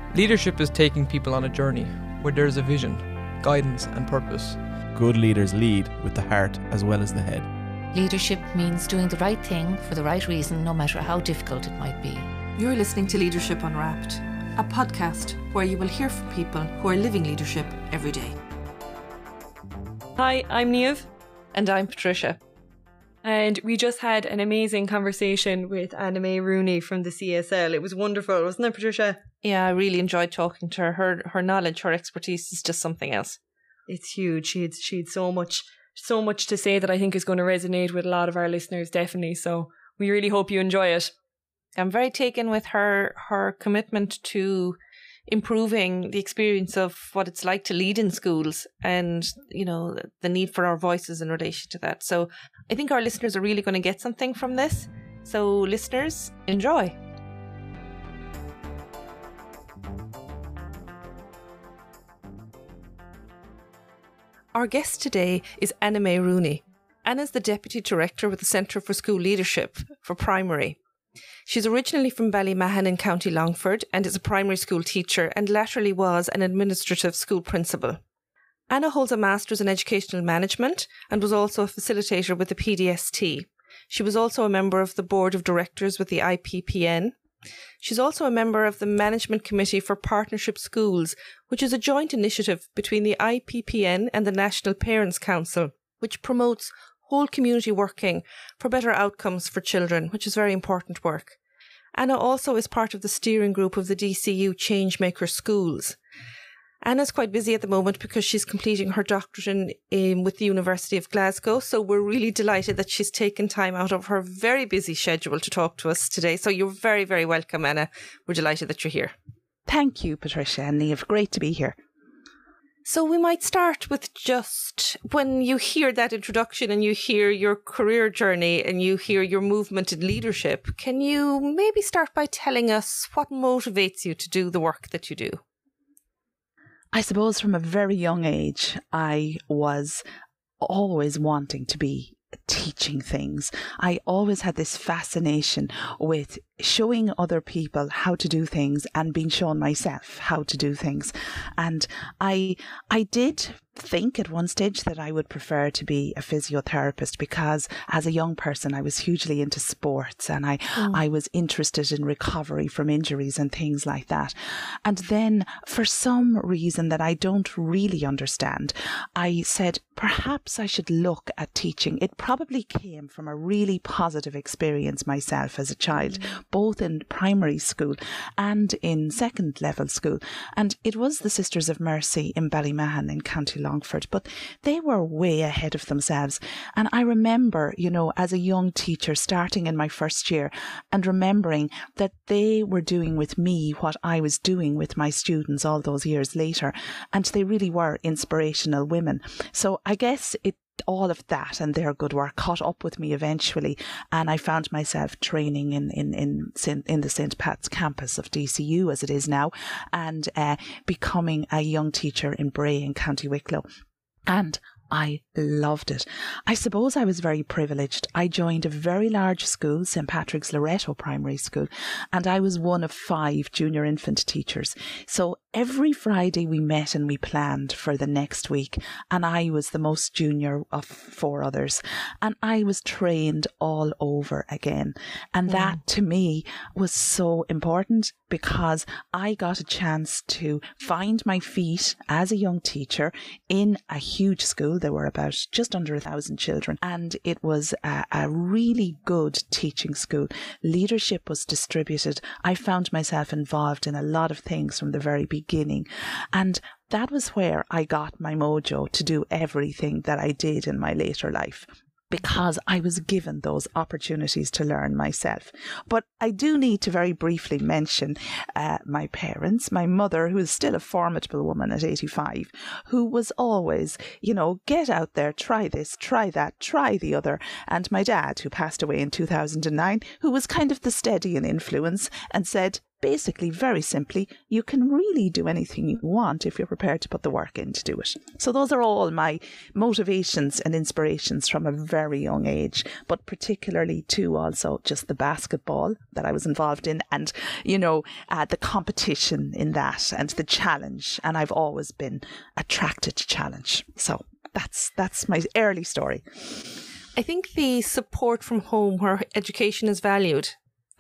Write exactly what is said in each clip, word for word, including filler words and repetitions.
Leadership is taking people on a journey where there's a vision, guidance and purpose. Good leaders lead with the heart as well as the head. Leadership means doing the right thing for the right reason, no matter how difficult it might be. You're listening to Leadership Unwrapped, a podcast where you will hear from people who are living leadership every day. Hi, I'm Niamh. And I'm Patricia. And we just had an amazing conversation with Anna May Rooney from the C S L. It was wonderful, wasn't it, Patricia? Yeah, I really enjoyed talking to her. Her, her knowledge, her expertise is just something else. It's huge. She had, she had so much, so much to say that I think is going to resonate with a lot of our listeners, definitely. So we really hope you enjoy it. I'm very taken with her, her commitment to improving the experience of what it's like to lead in schools and, you know, the need for our voices in relation to that. So I think our listeners are really going to get something from this. So listeners, enjoy. Our guest today is Anna May Rooney. Anna's the Deputy Director with the Centre for School Leadership for Primary. She's originally from Ballymahan in County Longford and is a primary school teacher and latterly was an administrative school principal. Anna holds a Master's in Educational Management and was also a facilitator with the P D S T. She was also a member of the Board of Directors with the I P P N. She's also a member of the Management Committee for Partnership Schools, which is a joint initiative between the I P P N and the National Parents Council, which promotes whole community working for better outcomes for children, which is very important work. Anna also is part of the steering group of the D C U Changemaker Schools. Anna's quite busy at the moment because she's completing her doctorate in, in, with the University of Glasgow, so we're really delighted that she's taken time out of her very busy schedule to talk to us today. So you're very, very welcome, Anna. We're delighted that you're here. Thank you, Patricia and Niamh. Great to be here. So we might start with just when you hear that introduction and you hear your career journey and you hear your movement in leadership, can you maybe start by telling us what motivates you to do the work that you do? I suppose from a very young age, I was always wanting to be teaching things. I always had this fascination with showing other people how to do things and being shown myself how to do things. And I I did think at one stage that I would prefer to be a physiotherapist because as a young person I was hugely into sports and I, mm. I was interested in recovery from injuries and things like that. And then for some reason that I don't really understand, I said perhaps I should look at teaching. It probably came from a really positive experience myself as a child, mm. both in primary school and in second level school. And it was the Sisters of Mercy in Ballymahan in County Longford, but they were way ahead of themselves. And I remember, you know, as a young teacher starting in my first year and remembering that they were doing with me what I was doing with my students all those years later. And they really were inspirational women. So I guess it all of that and their good work caught up with me eventually, and I found myself training in in in, in the Saint Pat's campus of D C U as it is now, and uh, becoming a young teacher in Bray in County Wicklow. And I loved it. I suppose I was very privileged. I joined a very large school, Saint Patrick's Loreto Primary School, and I was one of five junior infant teachers. So every Friday we met and we planned for the next week, and I was the most junior of four others, and I was trained all over again. And that mm. to me was so important because I got a chance to find my feet as a young teacher in a huge school. There were about just under a thousand children, and it was a, a really good teaching school. Leadership was distributed. I found myself involved in a lot of things from the very beginning, and that was where I got my mojo to do everything that I did in my later life, because I was given those opportunities to learn myself. But I do need to very briefly mention uh, my parents, my mother, who is still a formidable woman at eighty-five, who was always, you know, get out there, try this, try that, try the other. And my dad, who passed away in two thousand nine, who was kind of the steadying influence and said, basically, very simply, you can really do anything you want if you're prepared to put the work in to do it. So those are all my motivations and inspirations from a very young age, but particularly too also just the basketball that I was involved in, and, you know, uh, the competition in that and the challenge. And I've always been attracted to challenge. So that's that's my early story. I think the support from home where education is valued,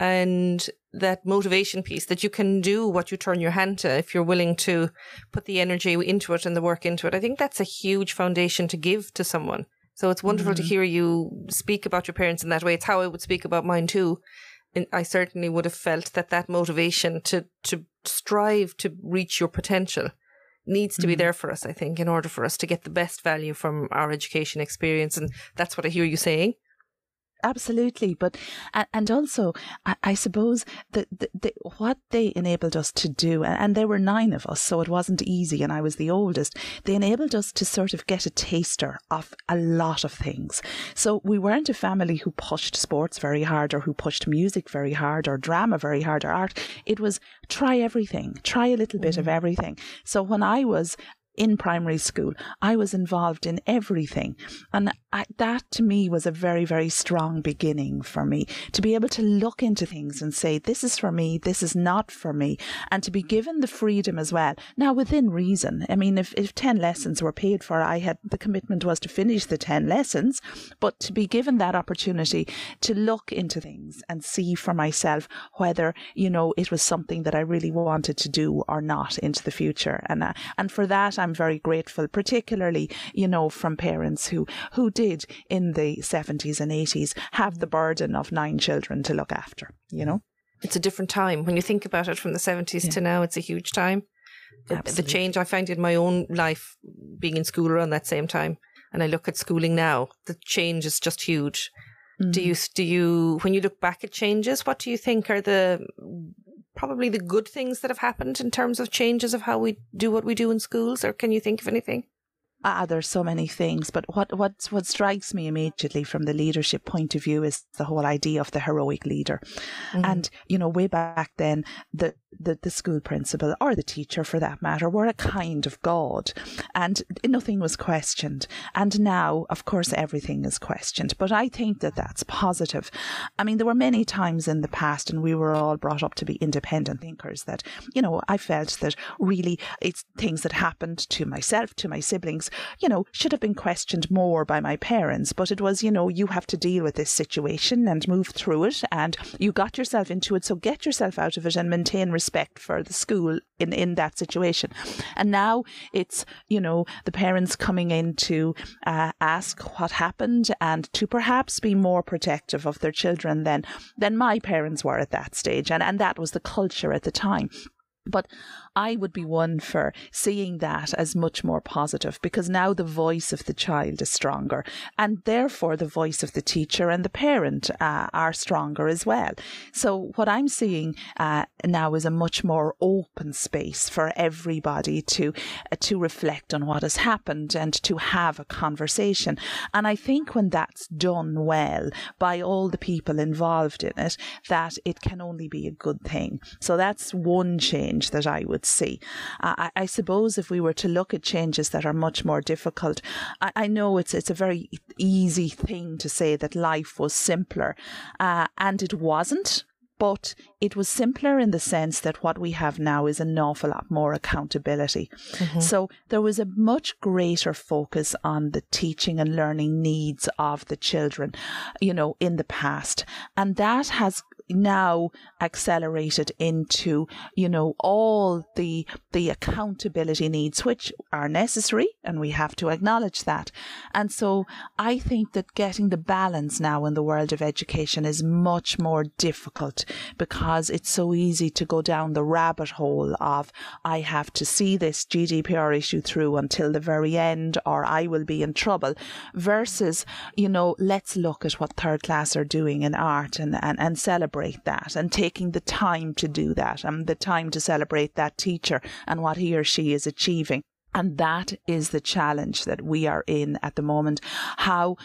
and that motivation piece that you can do what you turn your hand to if you're willing to put the energy into it and the work into it. I think that's a huge foundation to give to someone. So it's wonderful mm-hmm. to hear you speak about your parents in that way. It's how I would speak about mine too. And I certainly would have felt that that motivation to, to strive to reach your potential needs to mm-hmm. be there for us, I think, in order for us to get the best value from our education experience. And that's what I hear you saying. Absolutely. But, and also, I, I suppose that the, the, what they enabled us to do, and there were nine of us, so it wasn't easy, and I was the oldest, they enabled us to sort of get a taster of a lot of things. So we weren't a family who pushed sports very hard, or who pushed music very hard, or drama very hard, or art. It was try everything, try a little bit mm-hmm. of everything. So when I was in primary school, I was involved in everything. And I, that to me was a very, very strong beginning for me, to be able to look into things and say, this is for me, this is not for me, and to be given the freedom as well. Now, within reason. I mean, if, if ten lessons were paid for, I had, the commitment was to finish the ten lessons, but to be given that opportunity to look into things and see for myself whether, you know, it was something that I really wanted to do or not into the future. And, uh, and for that, I'm very grateful, particularly, you know, from parents who, who did in the seventies and eighties have the burden of nine children to look after, you know. It's a different time. When you think about it from the seventies yeah. to now, it's a huge time. The, the change I find in my own life being in school around that same time, and I look at schooling now, the change is just huge. Mm. Do you, do you, when you look back at changes, what do you think are the probably the good things that have happened in terms of changes of how we do what we do in schools, or can you think of anything? Ah, there's so many things, but what, what, what strikes me immediately from the leadership point of view is the whole idea of the heroic leader. Mm. And, you know, way back then, the, the, the school principal, or the teacher for that matter, were a kind of God, and nothing was questioned. And now, of course, everything is questioned, but I think that that's positive. I mean, there were many times in the past, and we were all brought up to be independent thinkers, that, you know, I felt that really it's things that happened to myself, to my siblings, you know, should have been questioned more by my parents. But it was, you know, you have to deal with this situation and move through it, and you got yourself into it, so get yourself out of it and maintain respect for the school in, in that situation. And now it's, you know, the parents coming in to uh, ask what happened and to perhaps be more protective of their children than, than my parents were at that stage. And, and that was the culture at the time. But I would be one for seeing that as much more positive, because now the voice of the child is stronger, and therefore the voice of the teacher and the parent uh, are stronger as well. So what I'm seeing uh, now is a much more open space for everybody to uh, to reflect on what has happened and to have a conversation. And I think when that's done well by all the people involved in it, that it can only be a good thing. So that's one change that I would see. Uh, I, I suppose if we were to look at changes that are much more difficult, I, I know it's it's a very easy thing to say that life was simpler, uh, and it wasn't. But it was simpler in the sense that what we have now is an awful lot more accountability. Mm-hmm. So there was a much greater focus on the teaching and learning needs of the children, you know, in the past. And that has now accelerated into, you know, all the the accountability needs, which are necessary, and we have to acknowledge that. And so I think that getting the balance now in the world of education is much more difficult, because it's so easy to go down the rabbit hole of, I have to see this G D P R issue through until the very end, or I will be in trouble, versus, you know, let's look at what third class are doing in art and, and, and celebrate that, and taking the time to do that, and the time to celebrate that teacher and what he or she is achieving. And that is the challenge that we are in at the moment. How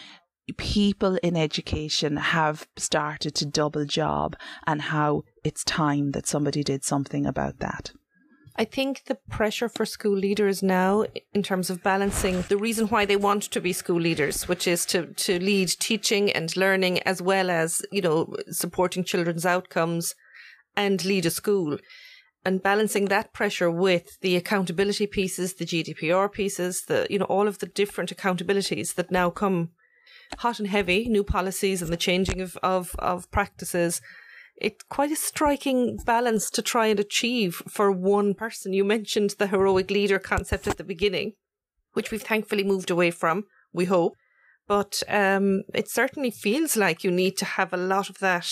people in education have started to double job and how it's time that somebody did something about that. I think the pressure for school leaders now, in terms of balancing the reason why they want to be school leaders, which is to, to lead teaching and learning, as well as, you know, supporting children's outcomes and lead a school, and balancing that pressure with the accountability pieces, the G D P R pieces, the, you know, all of the different accountabilities that now come hot and heavy, new policies and the changing of, of, of practices. It's quite a striking balance to try and achieve for one person. You mentioned the heroic leader concept at the beginning, which we've thankfully moved away from, we hope. But um, it certainly feels like you need to have a lot of that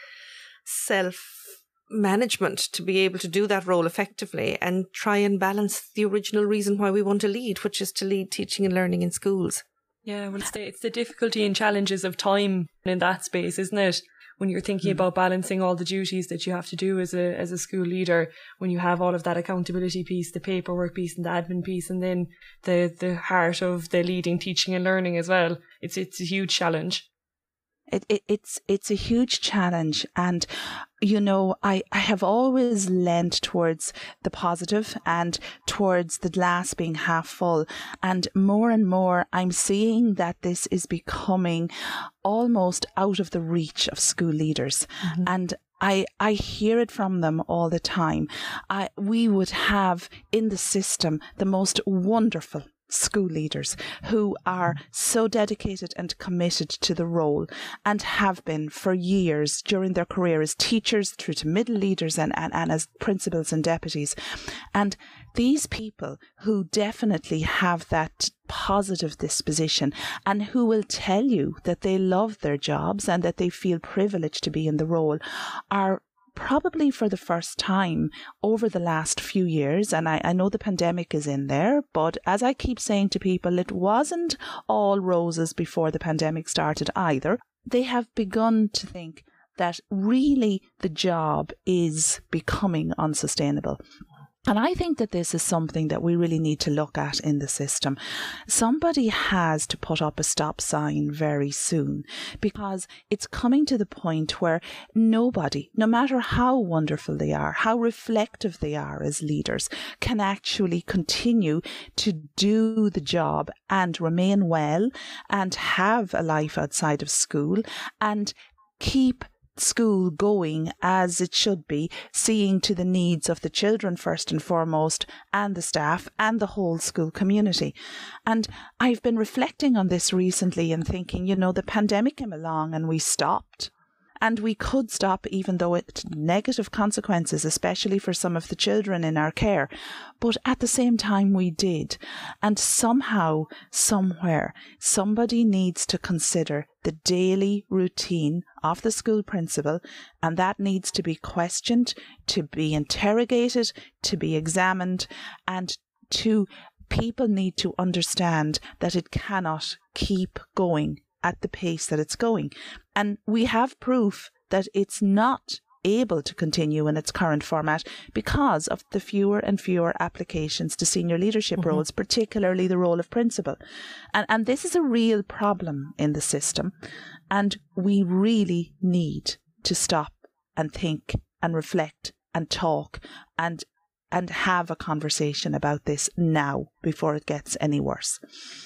self-management to be able to do that role effectively and try and balance the original reason why we want to lead, which is to lead teaching and learning in schools. Yeah, well, it's the, it's the difficulty and challenges of time in that space, isn't it? When you're thinking mm. about balancing all the duties that you have to do as a as a school leader, when you have all of that accountability piece, the paperwork piece and the admin piece, and then the, the heart of the leading, teaching and learning as well, it's it's a huge challenge. It, it it's it's a huge challenge, and you know I, I have always leant towards the positive and towards the glass being half full, and more and more I'm seeing that this is becoming almost out of the reach of school leaders, mm-hmm. and I I hear it from them all the time. I we would have in the system the most wonderful school leaders who are so dedicated and committed to the role and have been for years during their career as teachers through to middle leaders and, and, and as principals and deputies. And these people who definitely have that positive disposition and who will tell you that they love their jobs and that they feel privileged to be in the role are probably for the first time over the last few years, and I, I know the pandemic is in there, but as I keep saying to people, it wasn't all roses before the pandemic started either. They have begun to think that really the job is becoming unsustainable. And I think that this is something that we really need to look at in the system. Somebody has to put up a stop sign very soon, because it's coming to the point where nobody, no matter how wonderful they are, how reflective they are as leaders, can actually continue to do the job and remain well and have a life outside of school and keep school going as it should be, seeing to the needs of the children first and foremost, and the staff and the whole school community. And I've been reflecting on this recently and thinking, you know, the pandemic came along and we stopped. And we could stop, even though it had negative consequences, especially for some of the children in our care. But at the same time, we did. And somehow, somewhere, somebody needs to consider the daily routine of the school principal, and that needs to be questioned, to be interrogated, to be examined, and to people need to understand that it cannot keep going at the pace that it's going. And we have proof that it's not able to continue in its current format because of the fewer and fewer applications to senior leadership mm-hmm. roles, particularly the role of principal. And, and this is a real problem in the system. And we really need to stop and think and reflect and talk and and have a conversation about this now before it gets any worse.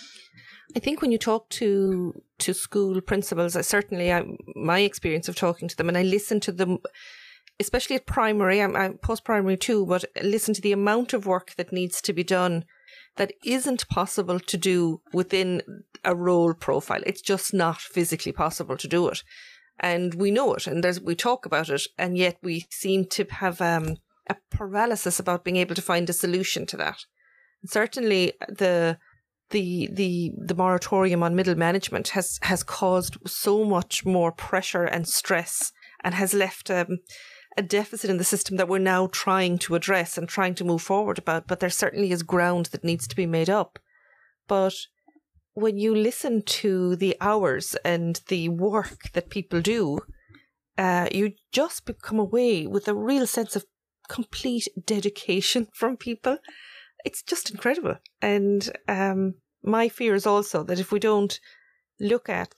I think when you talk to to school principals, I certainly, I, my experience of talking to them, and I listen to them, especially at primary, I'm, I'm post-primary too, but listen to the amount of work that needs to be done that isn't possible to do within a role profile. It's just not physically possible to do it. And we know it, and there's, we talk about it, and yet we seem to have um, a paralysis about being able to find a solution to that. And certainly the... The, the the moratorium on middle management has, has caused so much more pressure and stress and has left um, a deficit in the system that we're now trying to address and trying to move forward about. But there certainly is ground that needs to be made up. But when you listen to the hours and the work that people do, uh, you just come away with a real sense of complete dedication from people. It's just incredible. And um, my fear is also that if we don't look at the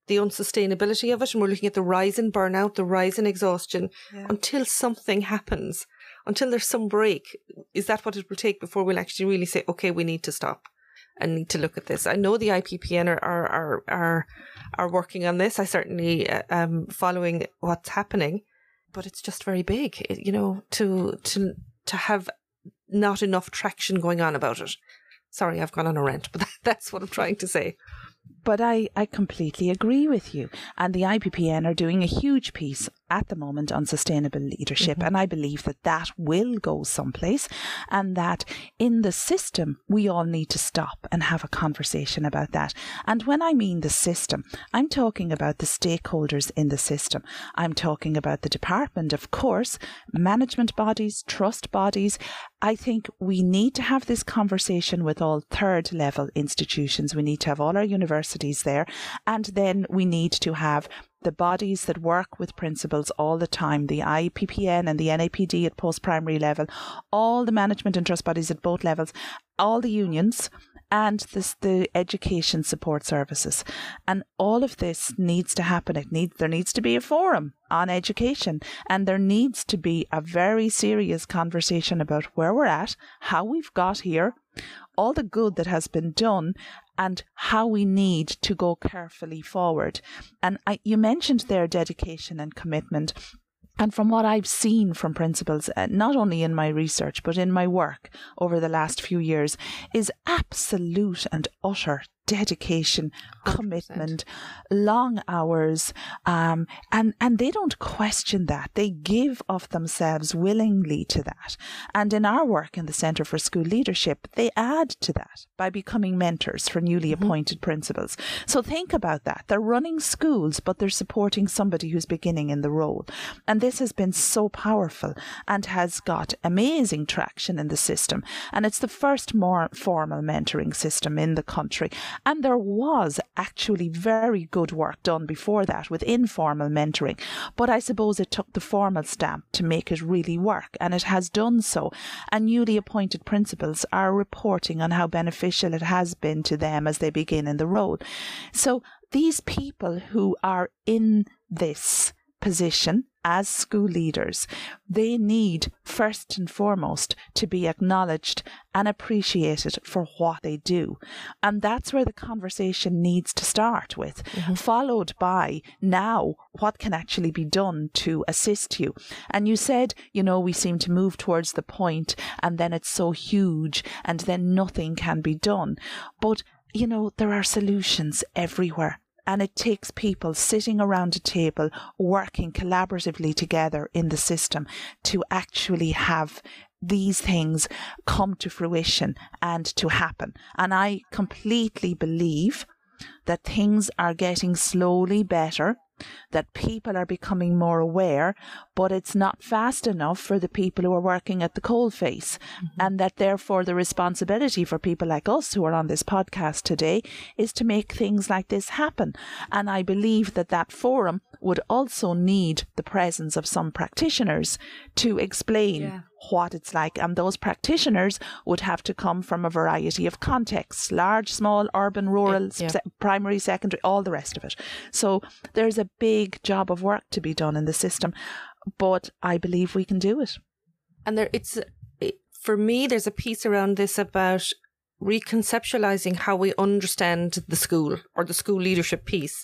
the unsustainability of it, and we're looking at the rise in burnout, the rise in exhaustion, Yeah. until something happens, until there's some break. Is that what it will take before we'll actually really say, okay, we need to stop and need to look at this? I know the I P P N are are are are, are working on this. I certainly uh, um following what's happening, but it's just very big, it- you know, to to to have not enough traction going on about it. Sorry, I've gone on a rant, but that's what I'm trying to say. But I, I completely agree with you. And the I P P N are doing a huge piece at the moment on sustainable leadership. Mhm. And I believe that that will go someplace, and that in the system, we all need to stop and have a conversation about that. And when I mean the system, I'm talking about the stakeholders in the system. I'm talking about the department, of course, management bodies, trust bodies. I think we need to have this conversation with all third level institutions. We need to have all our universities there. And then we need to have the bodies that work with principals all the time, the I P P N and the N A P D at post-primary level, all the management and trust bodies at both levels, all the unions, and this, the education support services. And all of this needs to happen. It needs, there needs to be a forum on education, and there needs to be a very serious conversation about where we're at, how we've got here, all the good that has been done, and how we need to go carefully forward. And I, you mentioned their dedication and commitment. And from what I've seen from principals, uh, not only in my research, but in my work over the last few years, is absolute and utter dedication, one hundred percent. commitment, long hours, um, and, and they don't question that. They give of themselves willingly to that. And in our work in the Centre for School Leadership, they add to that by becoming mentors for newly Mm-hmm. appointed principals. So think about that. They're running schools, but they're supporting somebody who's beginning in the role. And this has been so powerful and has got amazing traction in the system. And it's the first more formal mentoring system in the country. And there was actually very good work done before that with informal mentoring. But I suppose it took the formal stamp to make it really work. And it has done so. And newly appointed principals are reporting on how beneficial it has been to them as they begin in the role. So these people who are in this position as school leaders, they need first and foremost to be acknowledged and appreciated for what they do. And that's where the conversation needs to start with, mm-hmm. followed by now what can actually be done to assist you. And you said, you know, we seem to move towards the point and then it's so huge and then nothing can be done. But, you know, there are solutions everywhere. And it takes people sitting around a table, working collaboratively together in the system to actually have these things come to fruition and to happen. And I completely believe that things are getting slowly better, that people are becoming more aware, but it's not fast enough for the people who are working at the coalface. Mm-hmm. And that therefore the responsibility for people like us who are on this podcast today is to make things like this happen. And I believe that that forum would also need the presence of some practitioners to explain yeah. what it's like. And those practitioners would have to come from a variety of contexts, large, small, urban, rural, yeah. se- primary, secondary, all the rest of it. So there's a big job of work to be done in the system, but I believe we can do it. And there, it's it, for me, there's a piece around this about reconceptualizing how we understand the school or the school leadership piece,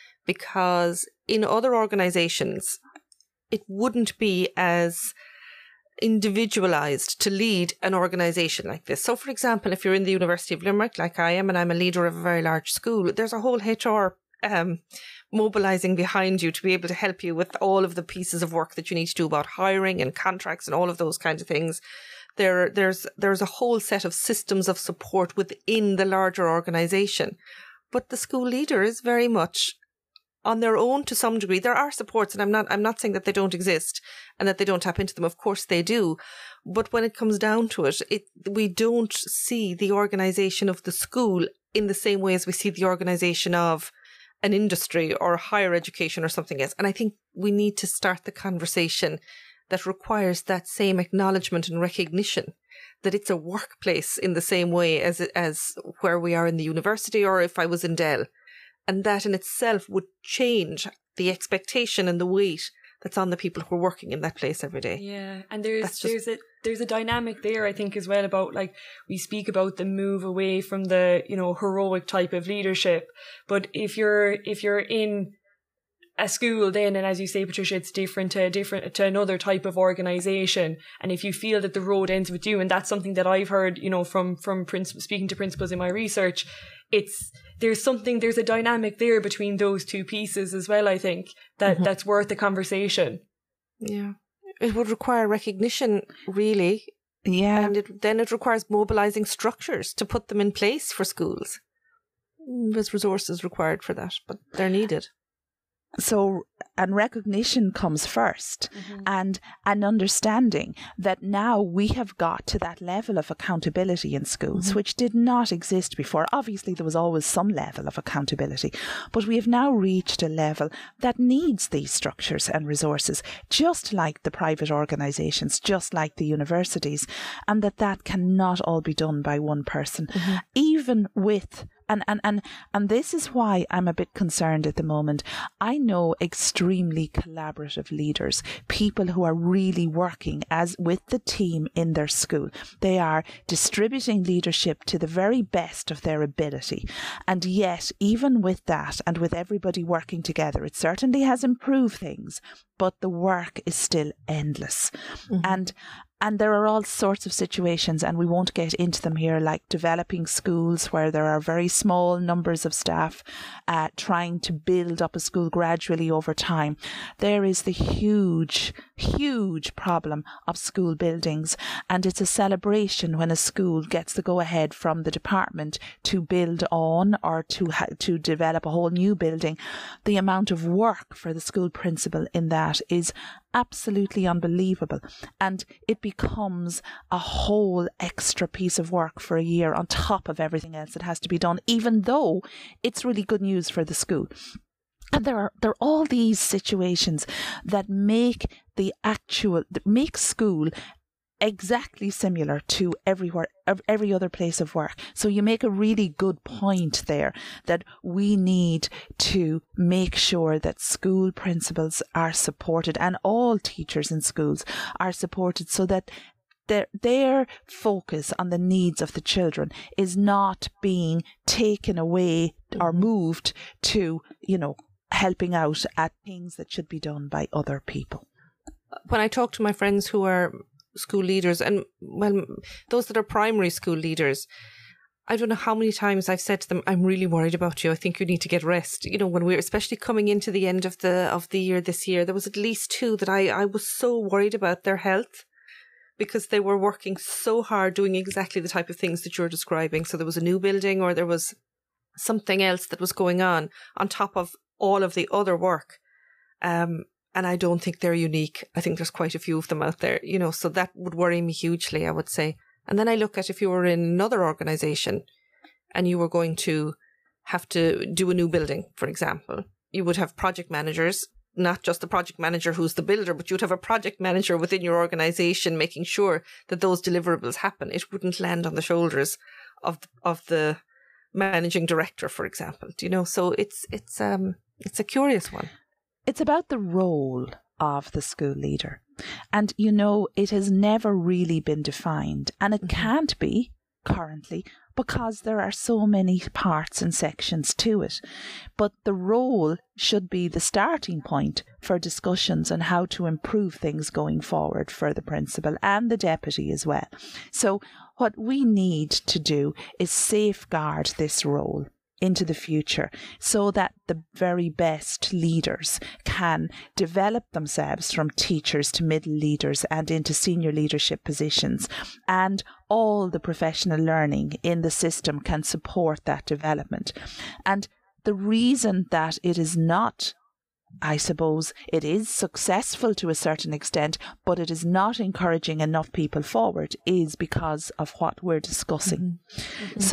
because in other organizations, it wouldn't be as individualized to lead an organization like this. So, for example, if you're in the University of Limerick, like I am, and I'm a leader of a very large school, there's a whole H R um, mobilizing behind you to be able to help you with all of the pieces of work that you need to do about hiring and contracts and all of those kinds of things. There, there's there's a whole set of systems of support within the larger organization. But the school leader is very much on their own to some degree. There are supports, and I'm not I'm not saying that they don't exist and that they don't tap into them. Of course they do. But when it comes down to it, it we don't see the organisation of the school in the same way as we see the organisation of an industry or higher education or something else. And I think we need to start the conversation that requires that same acknowledgement and recognition that it's a workplace in the same way as as where we are in the university or if I was in Dell. And that in itself would change the expectation and the weight that's on the people who are working in that place every day. Yeah, and there's That's just- there's a there's a dynamic there, I think, as well, about, like, we speak about the move away from the, you know, heroic type of leadership, but if you're if you're in a school then, and as you say, Patricia, it's different to different to another type of organisation, and if you feel that the road ends with you, and that's something that I've heard, you know, from from princip- speaking to principals in my research, it's there's something there's a dynamic there between those two pieces as well, I think, that Mm-hmm. that's worth the conversation. Yeah. It would require recognition, really. Yeah. And it, then it requires mobilising structures to put them in place for schools. There's resources required for that, but they're needed. So, and recognition comes first, and an understanding that now we have got to that level of accountability in schools, which did not exist before. Obviously, there was always some level of accountability, but we have now reached a level that needs these structures and resources, just like the private organisations, just like the universities, and that that cannot all be done by one person, even with And, and, and, and this is why I'm a bit concerned at the moment. I know extremely collaborative leaders, people who are really working as with the team in their school. They are distributing leadership to the very best of their ability. And yet, even with that and with everybody working together, it certainly has improved things, but the work is still endless. Mm-hmm. And And there are all sorts of situations, and we won't get into them here, like developing schools where there are very small numbers of staff uh, trying to build up a school gradually over time. There is the huge, huge problem of school buildings, and it's a celebration when a school gets the go-ahead from the department to build on or to ha- to develop a whole new building. The amount of work for the school principal in that is absolutely unbelievable, and it becomes a whole extra piece of work for a year on top of everything else that has to be done, even though it's really good news for the school. And there are there are all these situations that make the actual that make school exactly similar to everywhere, every other place of work. So you make a really good point there that we need to make sure that school principals are supported and all teachers in schools are supported so that their, their focus on the needs of the children is not being taken away or moved to, you know, helping out at things that should be done by other people. When I talk to my friends who are school leaders, and well, those that are primary school leaders, I don't know how many times I've said to them, I'm really worried about you. I think you need to get rest. You know, when we're especially coming into the end of the of the year this year, there was at least two that I, I was so worried about their health because they were working so hard doing exactly the type of things that you're describing. So there was a new building or there was something else that was going on on top of all of the other work. Um, And I don't think they're unique. I think there's quite a few of them out there, you know, so that would worry me hugely, I would say. And then I look at if you were in another organisation and you were going to have to do a new building, for example, you would have project managers, not just the project manager who's the builder, but you'd have a project manager within your organisation making sure that those deliverables happen. It wouldn't land on the shoulders of of the managing director, for example, do you know? So it's it's um it's a curious one. It's about the role of the school leader. And, you know, it has never really been defined. And it mm-hmm. can't be currently because there are so many parts and sections to it. But the role should be the starting point for discussions on how to improve things going forward for the principal and the deputy as well. So what we need to do is safeguard this role into the future so that the very best leaders can develop themselves from teachers to middle leaders and into senior leadership positions, and all the professional learning in the system can support that development. And the reason that it is not, I suppose, it is successful to a certain extent, but it is not encouraging enough people forward is because of what we're discussing. Mm-hmm. Mm-hmm. So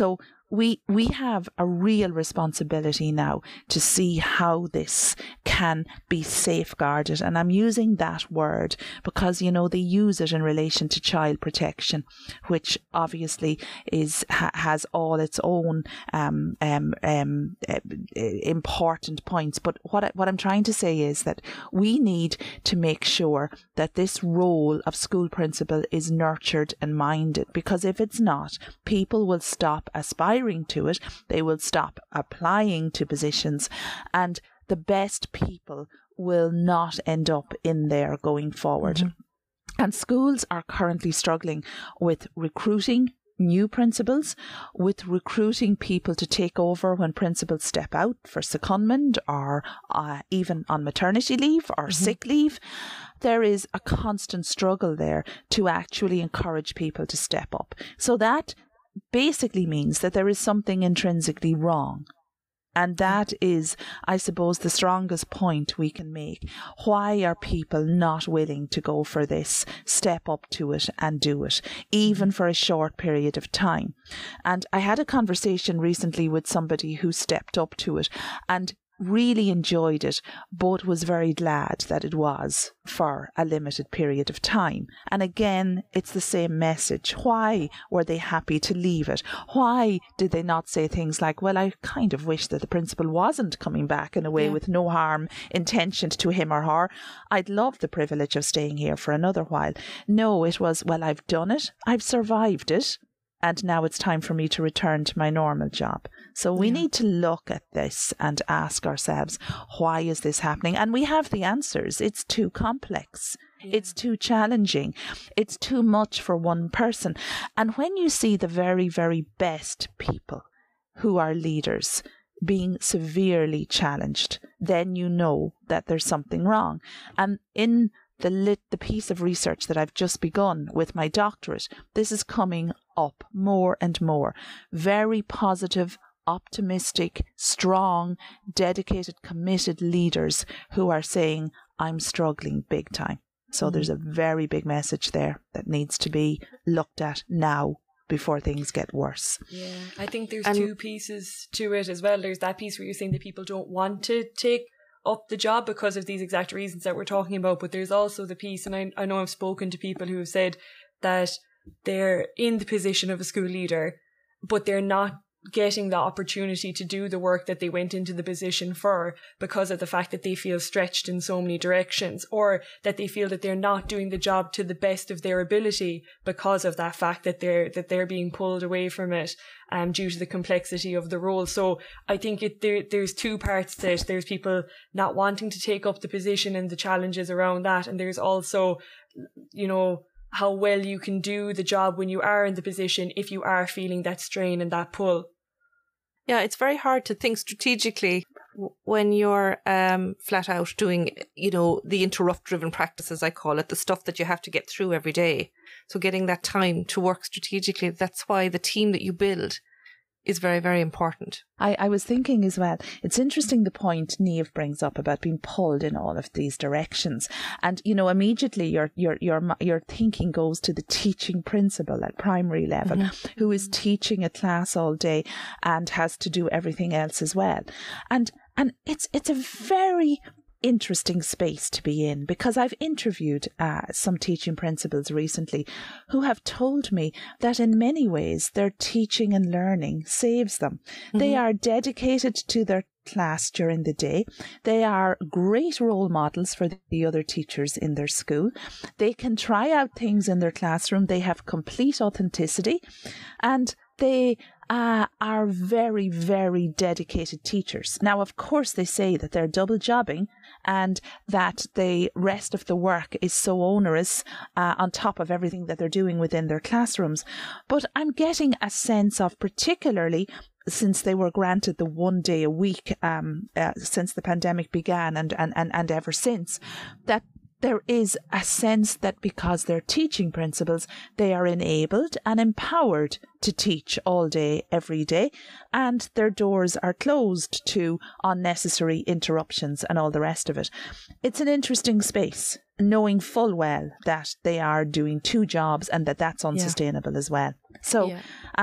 we we have a real responsibility now to see how this can be safeguarded. And I'm using that word because, you know, they use it in relation to child protection, which obviously is ha, has all its own um, um, um, uh, important points. But what, I, what I'm trying to say is that we need to make sure that this role of school principal is nurtured and minded, because if it's not, people will stop aspiring to it, they will stop applying to positions, and the best people will not end up in there going forward. Mm-hmm. And schools are currently struggling with recruiting new principals, with recruiting people to take over when principals step out for secondment or uh, even on maternity leave or mm-hmm. sick leave. There is a constant struggle there to actually encourage people to step up. So that basically means that there is something intrinsically wrong. And that is, I suppose, the strongest point we can make. Why are people not willing to go for this, step up to it and do it, even for a short period of time? And I had a conversation recently with somebody who stepped up to it and really enjoyed it, but was very glad that it was for a limited period of time. And again, it's the same message. Why were they happy to leave it? Why did they not say things like, well, I kind of wish that the principal wasn't coming back in a way yeah. with no harm intentioned to him or her. I'd love the privilege of staying here for another while. No, it was, well, I've done it. I've survived it. And now it's time for me to return to my normal job. So we yeah. need to look at this and ask ourselves, why is this happening? And we have the answers. It's too complex. Yeah. It's too challenging. It's too much for one person. And when you see the very, very best people who are leaders being severely challenged, then you know that there's something wrong. And in the lit, the piece of research that I've just begun with my doctorate, this is coming up more and more. Very positive, optimistic, strong, dedicated, committed leaders who are saying, I'm struggling big time. So mm-hmm. there's a very big message there that needs to be looked at now before things get worse. Yeah, I think there's and, two pieces to it as well. There's that piece where you're saying that people don't want to take up the job because of these exact reasons that we're talking about, but there's also the piece, and I, I know I've spoken to people who have said that they're in the position of a school leader, but they're not getting the opportunity to do the work that they went into the position for because of the fact that they feel stretched in so many directions, or that they feel that they're not doing the job to the best of their ability because of that fact that they're that they're being pulled away from it um, due to the complexity of the role. So I think it there there's two parts to it. There's people not wanting to take up the position and the challenges around that, and there's also, you know, how well you can do the job when you are in the position if you are feeling that strain and that pull. Yeah, it's very hard to think strategically when you're um, flat out doing, you know, the interrupt-driven practices, I call it, the stuff that you have to get through every day. So getting that time to work strategically, that's why the team that you build is very, very important. I, I was thinking as well, it's interesting the point Niamh brings up about being pulled in all of these directions. And, you know, immediately your your your your thinking goes to the teaching principal at primary level, mm-hmm. who is teaching a class all day and has to do everything else as well. And and it's it's a very interesting space to be in, because I've interviewed uh, some teaching principals recently who have told me that in many ways their teaching and learning saves them. Mm-hmm. They are dedicated to their class during the day. They are great role models for the other teachers in their school. They can try out things in their classroom. They have complete authenticity, and they uh, are very, very dedicated teachers. Now, of course, they say that they're double jobbing and that the rest of the work is so onerous uh, on top of everything that they're doing within their classrooms. But I'm getting a sense of, particularly since they were granted the one day a week um, uh, since the pandemic began and, and, and, and ever since, that there is a sense that because they're teaching principals, they are enabled and empowered to teach all day, every day, and their doors are closed to unnecessary interruptions and all the rest of it. It's an interesting space, knowing full well that they are doing two jobs and that that's unsustainable yeah. as well. So yeah. uh,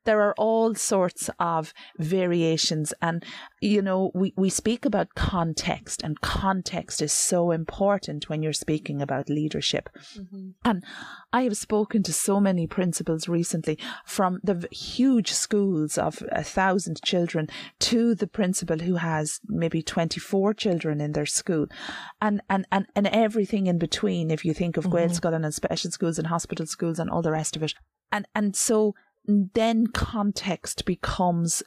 there are all sorts of variations. And, you know, we, we speak about context, and context is so important when you're speaking about leadership. Mm-hmm. And I have spoken to so many principals recently, from the huge schools of a thousand children to the principal who has maybe twenty-four children in their school, and, and, and, and everything in between, if you think of mm-hmm. Gaelscoileán and special schools and hospital schools and all the rest of it. And, and so then context becomes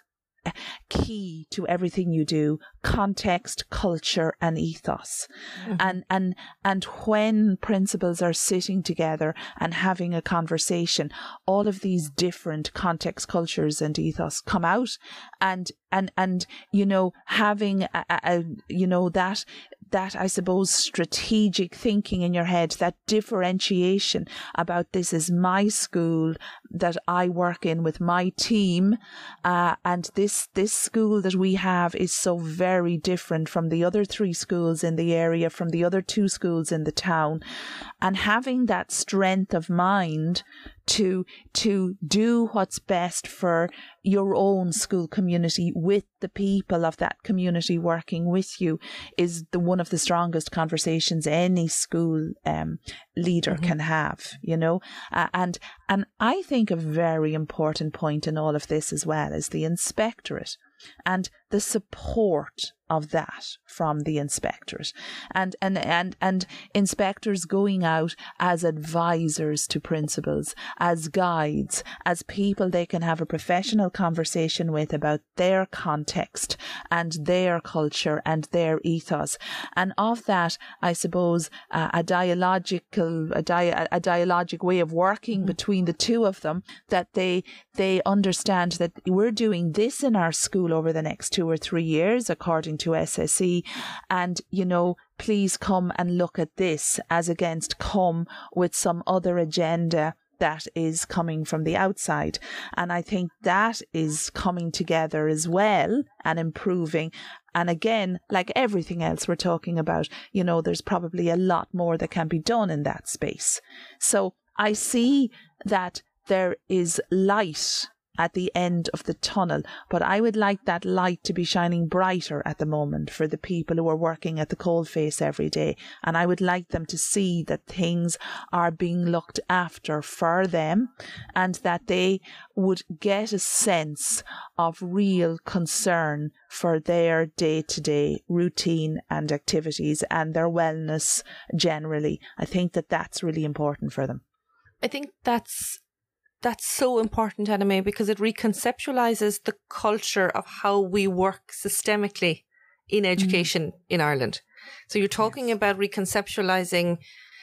key to everything you do. Context, culture and ethos. Mm-hmm. And and and when principals are sitting together and having a conversation, all of these different context, cultures and ethos come out, and and and you know, having a, a, you know that that I suppose strategic thinking in your head, that differentiation about this is my school that I work in with my team, uh, and this this school that we have is so very different from the other three schools in the area, from the other two schools in the town, and having that strength of mind to to do what's best for your own school community with the people of that community working with you is the one of the strongest conversations any school um, leader mm-hmm. can have, you know. Uh, and and I think a very important point in all of this as well is the inspectorate and the support of that from the inspectorate, and and and and inspectors going out as advisors to principals, as guides, as people they can have a professional conversation with about their context and their culture and their ethos. And of that, I suppose uh, a dialogical a, dia- a dialogic way of working mm-hmm. between the two of them, that they they understand that we're doing this in our school over the next two or three years according to S S E, and you know, please come and look at this, as against come with some other agenda that is coming from the outside. And I think that is coming together as well and improving. And again, like everything else we're talking about, you know, there's probably a lot more that can be done in that space. So I see that there is light at the end of the tunnel, but I would like that light to be shining brighter at the moment for the people who are working at the coalface every day, and I would like them to see that things are being looked after for them, and that they would get a sense of real concern for their day-to-day routine and activities and their wellness generally. I think that that's really important for them. I think that's That's so important, Anna-May, because it reconceptualizes the culture of how we work systemically in education mm. in Ireland. So you're talking yes. about reconceptualizing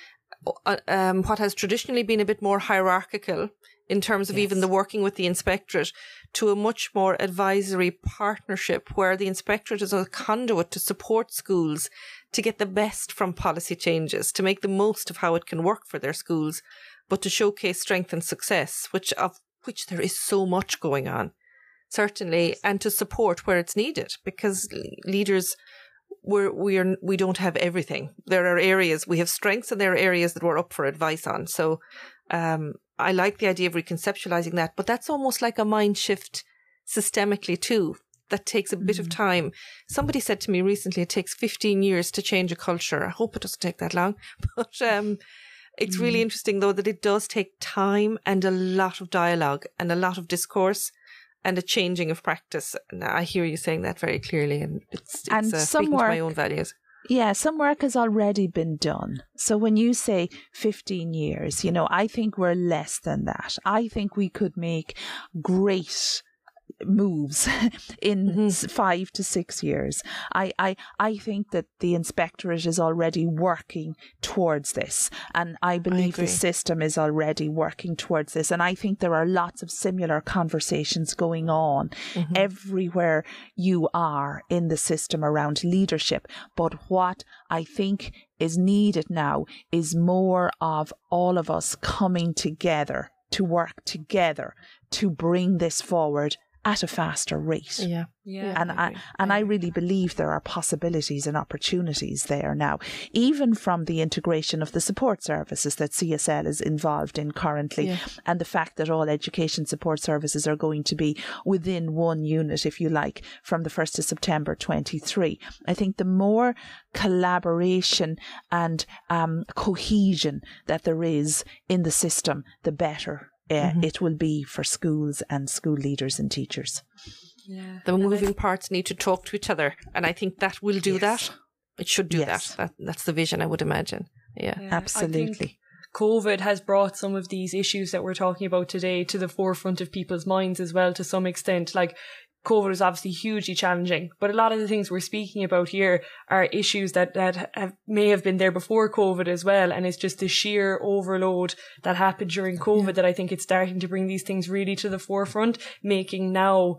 uh, um, what has traditionally been a bit more hierarchical in terms of yes. even the working with the inspectorate, to a much more advisory partnership where the inspectorate is a conduit to support schools to get the best from policy changes, to make the most of how it can work for their schools, but to showcase strength and success, which of which there is so much going on, certainly, and to support where it's needed, because leaders, we're, we're, we don't have everything. There are areas, we have strengths, and there are areas that we're up for advice on. So um, I like the idea of reconceptualizing that, but that's almost like a mind shift systemically too. That takes a bit mm-hmm. of time. Somebody said to me recently, it takes fifteen years to change a culture. I hope it doesn't take that long, but um, it's mm. really interesting, though, that it does take time and a lot of dialogue and a lot of discourse and a changing of practice. And I hear you saying that very clearly, and it's, it's and uh, some speaking work, to my own values. Yeah, some work has already been done. So when you say fifteen years, you know, I think we're less than that. I think we could make great moves in mm-hmm. five to six years. I, I I think that the inspectorate is already working towards this, and I believe I the system is already working towards this, and I think there are lots of similar conversations going on mm-hmm. everywhere you are in the system around leadership. But what I think is needed now is more of all of us coming together to work together to bring this forward at a faster rate. Yeah. Yeah. And I, and I really believe there are possibilities and opportunities there now, even from the integration of the support services that C S L is involved in currently, Yeah. and the fact that all education support services are going to be within one unit, if you like, from the first of September twenty-three. I think the more collaboration and um, cohesion that there is in the system, the better uh, Mm-hmm. it will be for schools and school leaders and teachers. Yeah. The moving parts need to talk to each other, and I think that will do Yes. that. It should do Yes. that. that. That's the vision, I would imagine. Yeah. Yeah, I Absolutely. think COVID has brought some of these issues that we're talking about today to the forefront of people's minds as well, to some extent. Like, COVID is obviously hugely challenging, but a lot of the things we're speaking about here are issues that, that have, may have been there before COVID as well. And it's just the sheer overload that happened during COVID yeah. that I think it's starting to bring these things really to the forefront, making now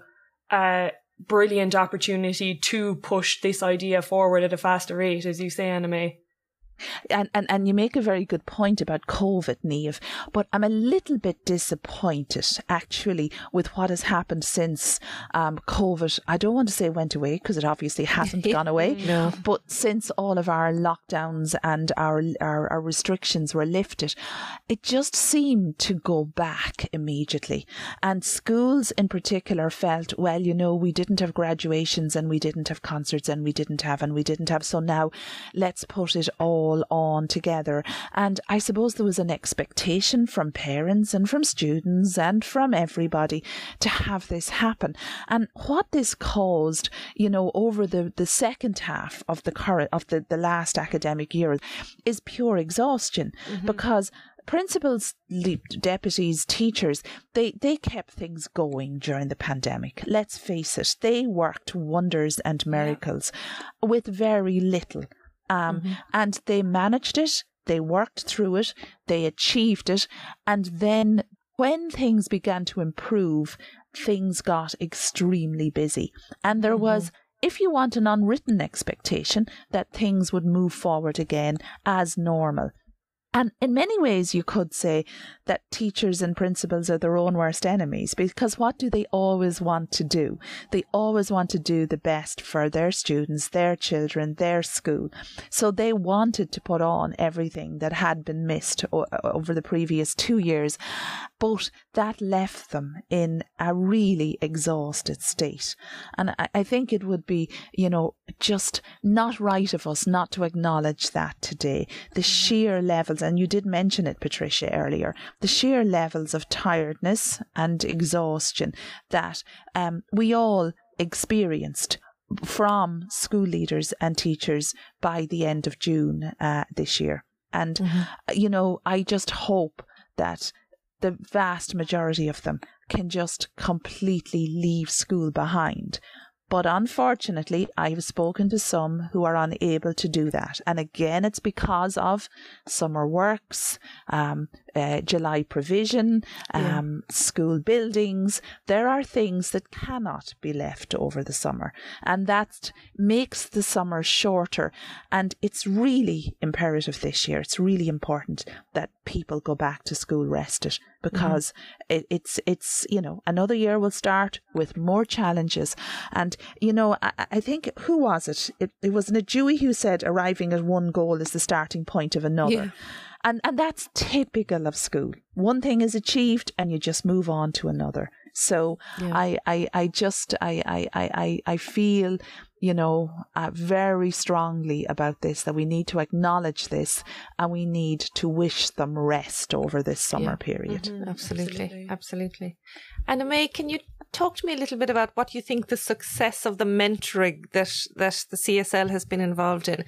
a brilliant opportunity to push this idea forward at a faster rate, as you say, Anna May. And, and and you make a very good point about COVID, Niamh, but I'm a little bit disappointed actually with what has happened since um, COVID. I don't want to say went away, because it obviously hasn't gone away, No. but since all of our lockdowns and our, our our restrictions were lifted, it just seemed to go back immediately. And schools in particular felt, well, you know, we didn't have graduations and we didn't have concerts and we didn't have and we didn't have, so now let's put it all on together. And I suppose there was an expectation from parents and from students and from everybody to have this happen. And what this caused, you know, over the, the second half of the current of the, the last academic year is pure exhaustion, mm-hmm. because principals, deputies, teachers, they, they kept things going during the pandemic. Let's face it, they worked wonders and miracles yeah. with very little. Um, mm-hmm. And they managed it, they worked through it, they achieved it. And then when things began to improve, things got extremely busy. And there mm-hmm. was, if you want, an unwritten expectation that things would move forward again as normal. And in many ways, you could say that teachers and principals are their own worst enemies, because what do they always want to do? They always want to do the best for their students, their children, their school. So they wanted to put on everything that had been missed o- over the previous two years, but that left them in a really exhausted state. And I, I think it would be, you know, just not right of us not to acknowledge that today. The sheer levels, and you did mention it, Patricia, earlier, the sheer levels of tiredness and exhaustion that um, we all experienced from school leaders and teachers by the end of June uh, this year. And, mm-hmm. you know, I just hope that the vast majority of them can just completely leave school behind. But unfortunately, I've spoken to some who are unable to do that. And again, it's because of summer works, um, uh, July provision, um, yeah. school buildings. There are things that cannot be left over the summer. And that makes the summer shorter. And it's really imperative this year. It's really important that people go back to school rested, because mm-hmm. it, it's, it's, you know, another year will start with more challenges. And, you know, I, I think, who was it? it? It was Najui who said arriving at one goal is the starting point of another. Yeah. And, and that's typical of school. One thing is achieved and you just move on to another. So yeah. I, I, I just, I, I, I, I feel, you know, uh, very strongly about this, that we need to acknowledge this and we need to wish them rest over this summer yeah. period. Mm-hmm. Absolutely, absolutely. Absolutely. Anna May, can you talk to me a little bit about what you think the success of the mentoring that, that the C S L has been involved in?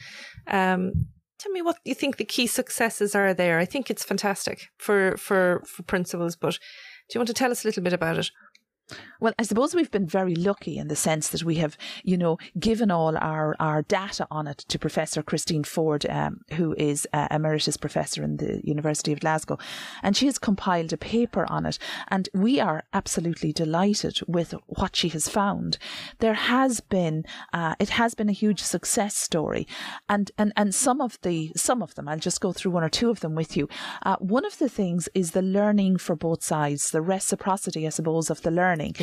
Um, tell me what you think the key successes are there. I think it's fantastic for, for, for principals, but do you want to tell us a little bit about it? Well, I suppose we've been very lucky in the sense that we have, you know, given all our, our data on it to Professor Christine Ford, um, who is uh, Emeritus Professor in the University of Glasgow. And she has compiled a paper on it. And we are absolutely delighted with what she has found. There has been, uh, it has been a huge success story. And, and, and some of the, some of them, I'll just go through one or two of them with you. Uh, one of the things is the learning for both sides, the reciprocity, I suppose, of the learning.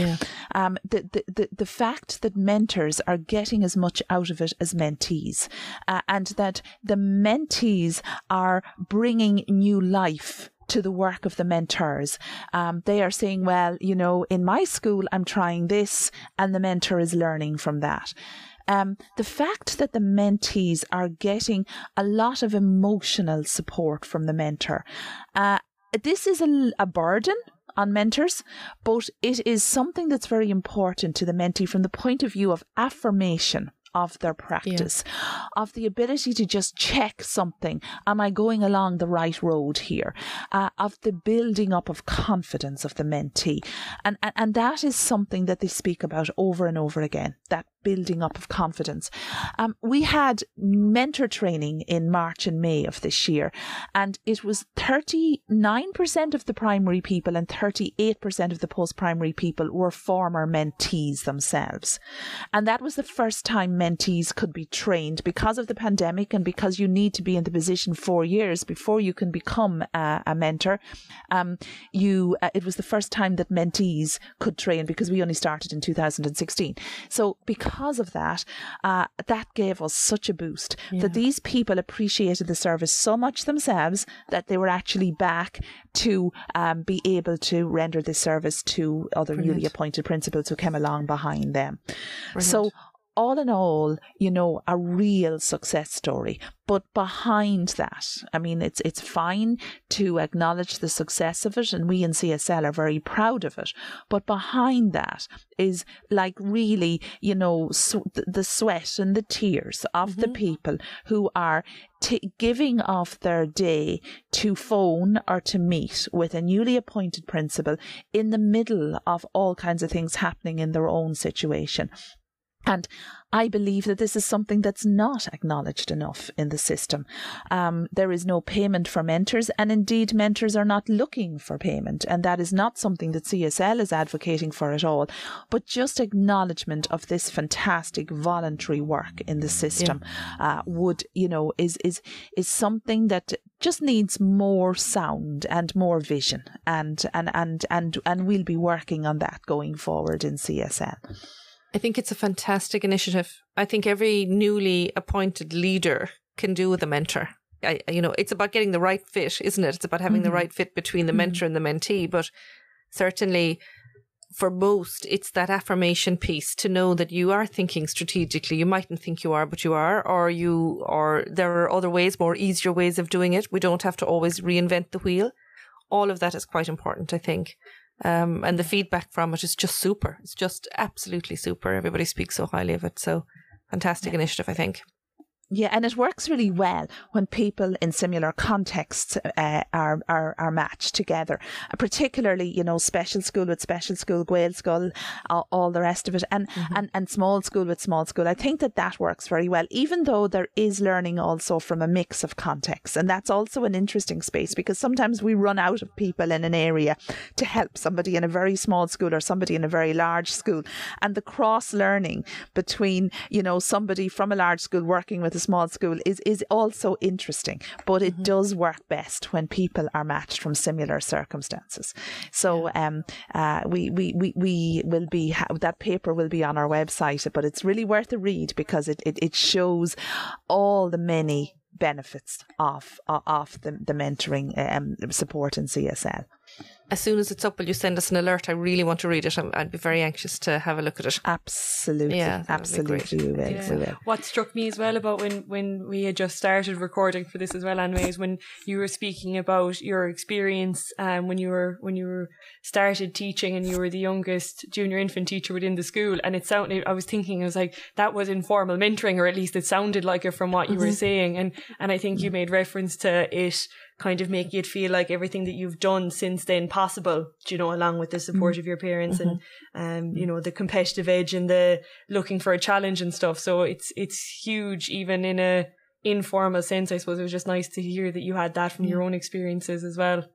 Yeah. Um, the, the, the, the fact that mentors are getting as much out of it as mentees, uh, and that the mentees are bringing new life to the work of the mentors. Um, they are saying, well, you know, in my school, I'm trying this, and the mentor is learning from that. Um, the fact that the mentees are getting a lot of emotional support from the mentor, uh, this is a, a burden on mentors, but it is something that's very important to the mentee from the point of view of affirmation of their practice, yeah. of the ability to just check something. Am I going along the right road here? Uh, of the building up of confidence of the mentee. And, and, and that is something that they speak about over and over again, that building up of confidence. Um, we had mentor training in March and May of this year, and it was thirty-nine percent of the primary people and thirty-eight percent of the post-primary people were former mentees themselves. And that was the first time mentees could be trained because of the pandemic, and because you need to be in the position four years before you can become a, a mentor. Um, you, uh, it was the first time that mentees could train, because we only started in two thousand sixteen. So because Because of that, uh, that gave us such a boost, yeah. that these people appreciated the service so much themselves that they were actually back to um, be able to render this service to other Brilliant. newly appointed principals who came along behind them. Brilliant. So all in all, you know, a real success story. But behind that, I mean, it's it's fine to acknowledge the success of it, and we in C S L are very proud of it. But behind that is like really, you know, sw- the sweat and the tears of mm-hmm. the people who are t- giving off their day to phone or to meet with a newly appointed principal in the middle of all kinds of things happening in their own situation. And I believe that this is something that's not acknowledged enough in the system. Um, there is no payment for mentors, and indeed mentors are not looking for payment, and that is not something that C S L is advocating for at all, but just acknowledgement of this fantastic voluntary work in the system yeah. uh, would, you know, is, is, is something that just needs more sound and more vision, and, and, and, and, and we'll be working on that going forward in C S L. I think it's a fantastic initiative. I think every newly appointed leader can do with a mentor. I, you know, it's about getting the right fit, isn't it? It's about having mm-hmm. the right fit between the mentor mm-hmm. and the mentee. But certainly for most, it's that affirmation piece to know that you are thinking strategically. You mightn't think you are, but you are, or you, or there are other ways, more easier ways of doing it. We don't have to always reinvent the wheel. All of that is quite important, I think. Um, and the feedback from it is just super. It's just absolutely super. Everybody speaks so highly of it. So fantastic yeah. initiative, I think. Yeah, and it works really well when people in similar contexts uh, are, are are matched together, uh, particularly, you know, special school with special school, Gael school, all, all the rest of it, and, mm-hmm. and, and small school with small school. I think that that works very well, even though there is learning also from a mix of contexts. And that's also an interesting space, because sometimes we run out of people in an area to help somebody in a very small school or somebody in a very large school. And the cross-learning between, you know, somebody from a large school working with a small school is, is also interesting, but it mm-hmm. does work best when people are matched from similar circumstances. So um, uh, we, we, we, we will be, ha- that paper will be on our website, but it's really worth a read, because it, it, it shows all the many benefits of, of the, the mentoring um, support in C S L. As soon as it's up, will you send us an alert? I really want to read it. I'd be very anxious to have a look at it. Absolutely. Yeah, absolutely. We will, yeah. we will. What struck me as well about when, when we had just started recording for this as well, anyway, is when you were speaking about your experience um, when you were when you were started teaching, and you were the youngest junior infant teacher within the school. And it sounded, I was thinking, I was like, that was informal mentoring, or at least it sounded like it from what you mm-hmm. were saying. And, and I think you made reference to it kind of making it feel like everything that you've done since then possible, you know, along with the support mm-hmm. of your parents mm-hmm. and, um, you know, the competitive edge and the looking for a challenge and stuff. So it's, it's huge, even in a informal sense. I suppose it was just nice to hear that you had that from yeah. your own experiences as well.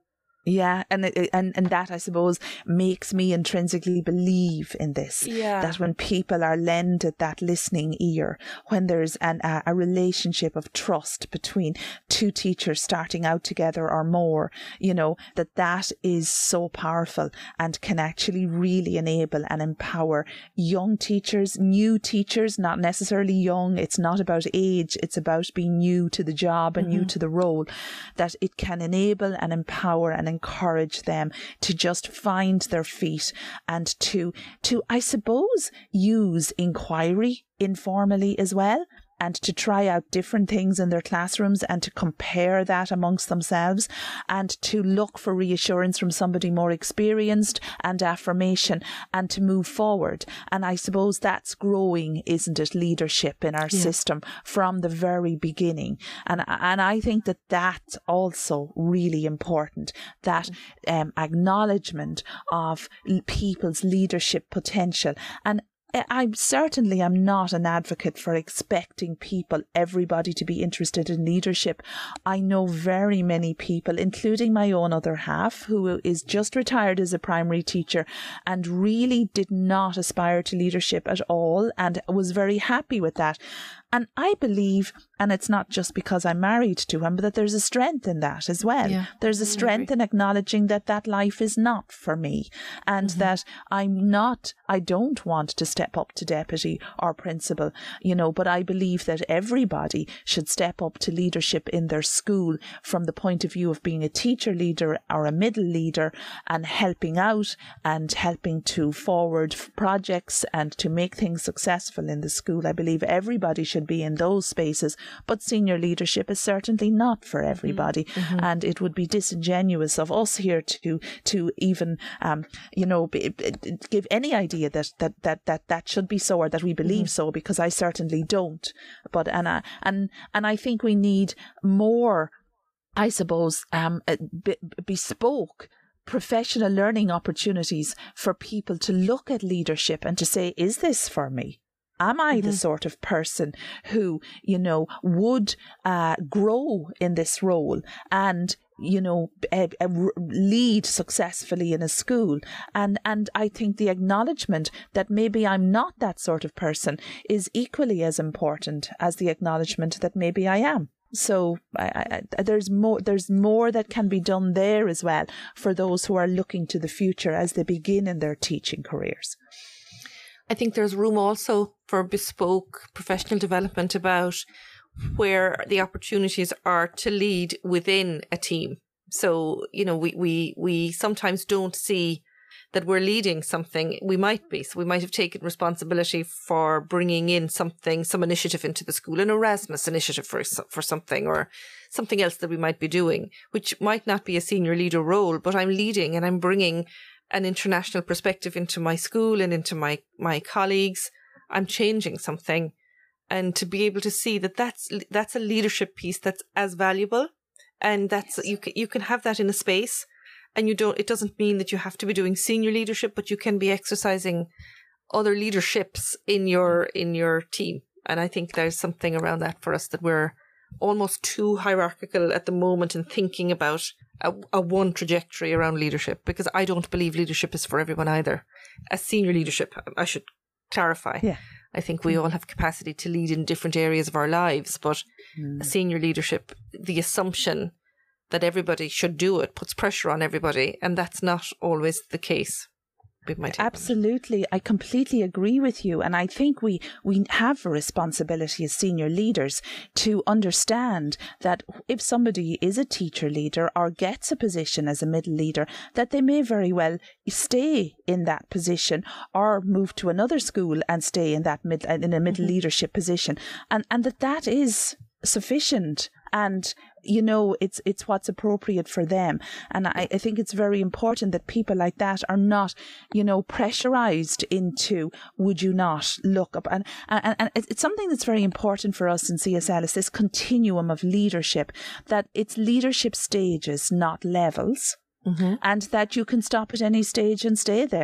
Yeah, and it, and and that, I suppose, makes me intrinsically believe in this. Yeah. That when people are lended that listening ear, when there's an, a, a relationship of trust between two teachers starting out together or more, you know, that that is so powerful and can actually really enable and empower young teachers, new teachers, not necessarily young. It's not about age. It's about being new to the job and mm-hmm. new to the role. That it can enable and empower and encourage them to just find their feet and to, to, I suppose, use inquiry informally as well, and to try out different things in their classrooms and to compare that amongst themselves and to look for reassurance from somebody more experienced and affirmation and to move forward. And I suppose that's growing, isn't it, leadership in our yeah. system from the very beginning. And, and I think that that's also really important, that um, acknowledgement of people's leadership potential. And I certainly am not an advocate for expecting people, everybody, to be interested in leadership. I know very many people, including my own other half, who is just retired as a primary teacher and really did not aspire to leadership at all and was very happy with that. And I believe, and it's not just because I'm married to him, but that there's a strength in that as well. Yeah. There's a strength in acknowledging that that life is not for me and mm-hmm. that I'm not, I don't want to step up to deputy or principal, you know, but I believe that everybody should step up to leadership in their school from the point of view of being a teacher leader or a middle leader and helping out and helping to forward projects and to make things successful in the school. I believe everybody should be in those spaces, but senior leadership is certainly not for everybody. Mm-hmm. And it would be disingenuous of us here to to even um you know be, give any idea that that that that that should be so or that we believe mm-hmm. so, because I certainly don't. But and I, and and I think we need more, I suppose, um b- bespoke professional learning opportunities for people to look at leadership and to say, is this for me? Am I mm-hmm. the sort of person who, you know, would uh, grow in this role and, you know, uh, uh, lead successfully in a school? And and I think the acknowledgement that maybe I'm not that sort of person is equally as important as the acknowledgement that maybe I am. So I, I, there's more. There's more that can be done there as well for those who are looking to the future as they begin in their teaching careers. I think there's room also for bespoke professional development about where the opportunities are to lead within a team. So, you know, we, we, we sometimes don't see that we're leading something. We might be. So we might have taken responsibility for bringing in something, some initiative into the school, an Erasmus initiative for, for something or something else that we might be doing, which might not be a senior leader role, but I'm leading and I'm bringing an international perspective into my school and into my, my colleagues. I'm changing something. And to be able to see that that's, that's a leadership piece that's as valuable. And that's, you can, you can have that in a space, and you don't, it doesn't mean that you have to be doing senior leadership, but you can be exercising other leaderships in your, in your team. And I think there's something around that for us, that we're almost too hierarchical at the moment in thinking about a, a one trajectory around leadership, because I don't believe leadership is for everyone either. As senior leadership, I should clarify. Yeah. I think we all have capacity to lead in different areas of our lives, but mm. senior leadership, the assumption that everybody should do it puts pressure on everybody, and that's not always the case. Absolutely. I completely agree with you. And I think we, we have a responsibility as senior leaders to understand that if somebody is a teacher leader or gets a position as a middle leader, that they may very well stay in that position or move to another school and stay in that mid, in a middle mm-hmm. leadership position. And, and that that is sufficient. And, you know, it's it's what's appropriate for them. And I, I think it's very important that people like that are not, you know, pressurized into, would you not look up? And, and, and it's something that's very important for us in C S L, is this continuum of leadership, that it's leadership stages, not levels. Mm-hmm. And that you can stop at any stage and stay there.